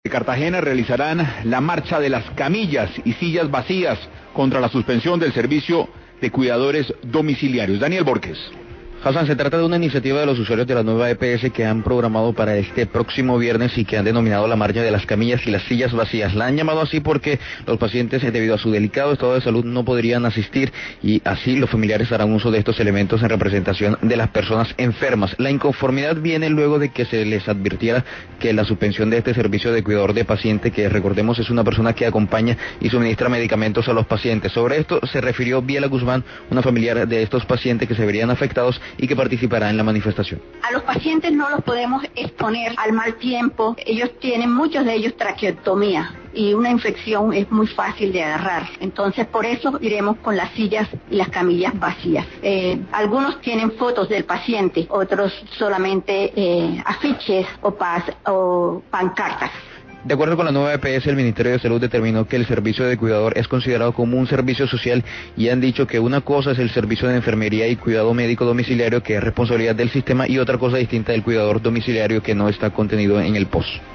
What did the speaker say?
De Cartagena realizarán la marcha de las camillas y sillas vacías contra la suspensión del servicio de cuidadores domiciliarios. Daniel Borges. Hassan, se trata de una iniciativa de los usuarios de la nueva EPS que han programado para este próximo viernes y que han denominado la marcha de las camillas y las sillas vacías. La han llamado así porque los pacientes, debido a su delicado estado de salud, no podrían asistir y así los familiares harán uso de estos elementos en representación de las personas enfermas. La inconformidad viene luego de que se les advirtiera que la suspensión de este servicio de cuidador de paciente, que recordemos es una persona que acompaña y suministra medicamentos a los pacientes. Sobre esto se refirió Biela Guzmán, una familiar de estos pacientes que se verían afectados y que participará en la manifestación. A los pacientes no los podemos exponer al mal tiempo. Ellos tienen, muchos de ellos, traqueotomía y una infección es muy fácil de agarrar. Entonces, por eso iremos con las sillas y las camillas vacías. Algunos tienen fotos del paciente, otros solamente afiches o pancartas. De acuerdo con la nueva EPS, el Ministerio de Salud determinó que el servicio de cuidador es considerado como un servicio social y han dicho que una cosa es el servicio de enfermería y cuidado médico domiciliario, que es responsabilidad del sistema, y otra cosa distinta del cuidador domiciliario, que no está contenido en el POS.